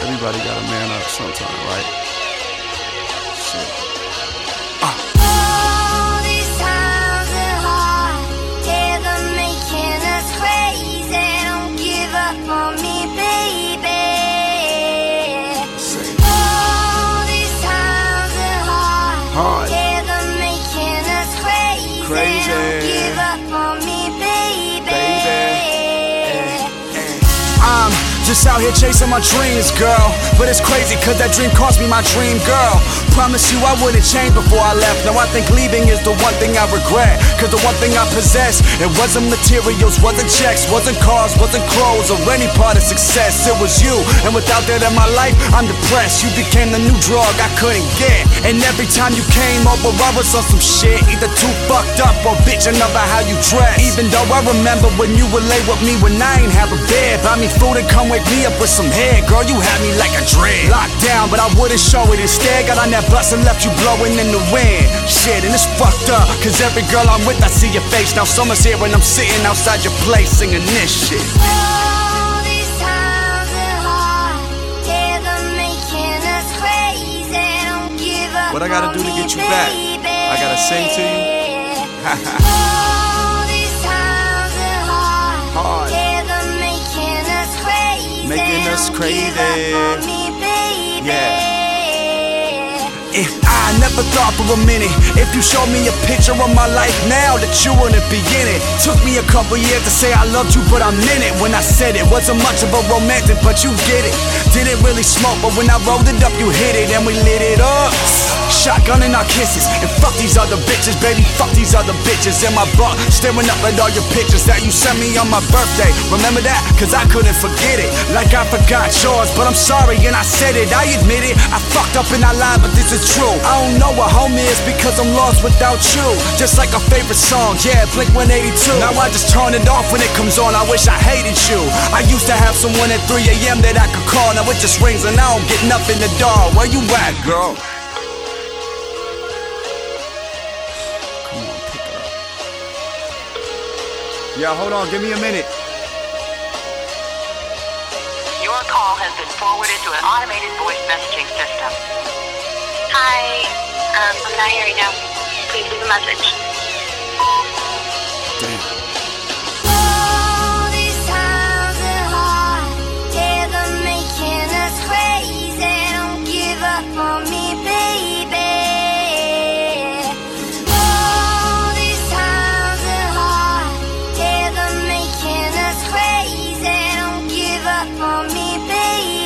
Everybody gotta man up sometime, right? Shit. All these times are hard, yeah, they're making us crazy. Don't give up on me, baby. All these times are hard, yeah, they're making us crazy. Don't give up on me, baby. I'm just out here chasing my dreams, girl. But it's crazy cause that dream cost me my dream, girl. Promise you I wouldn't change before I left. Now I think leaving is the one thing I regret. Cause the one thing I possess, it wasn't materials, wasn't checks, wasn't cars, wasn't clothes, or any part of success. It was you, and without that in my life, I'm depressed. You became the new drug I couldn't get. And every time you came over, I was on some shit, either too fucked up or bitching about how you dress. Even though I remember when you would lay with me when I ain't have a bed, buy me food and come wake me up with some head. Girl, you had me like a dread. Locked down, but I wouldn't show it. Instead, got on that bus and left you blowing in the wind. Shit, and it's fucked up, cause every girl I'm with, I see your face. Now summer's here and I'm sitting outside your place singing this shit. All these times are hard, yeah, they're making us crazy. Don't give up. What I gotta do to get you back? I gotta sing to you? All these times are Hard. yeah, they're making us crazy. Making us Don't crazy. give up on me, baby. Yeah. I never thought for a minute, if you showed me a picture of my life now, that you wouldn't be in it. Took me a couple years to say I loved you, but I'm in it. When I said it, wasn't much of a romantic, but you get it. Didn't really smoke, but when I rolled it up, you hit it, and we lit it up. Shotgun in our kisses, and fuck these other bitches, baby, fuck these other bitches. In my butt, staring up at all your pictures that you sent me on my birthday. Remember that? Cause I couldn't forget it, like I forgot yours. But I'm sorry and I said it, I admit it. I fucked up and I lied, but this is true. I don't know what home is because I'm lost without you. Just like a favorite song, yeah, Blink 182. Now I just turn it off when it comes on, I wish I hated you. I used to have someone at 3 a.m. that I could call. Now it just rings and I don't get nothing to dawn. Where you at, girl? Yeah, hold on, give me a minute. Your call has been forwarded to an automated voice messaging system. Hi, I'm not here right now. Please leave a message. Damn. All these times are hard, yeah, they're making us crazy. Don't give up on me, baby. All these times are hard, yeah, they're making us crazy. Don't give up on me, baby.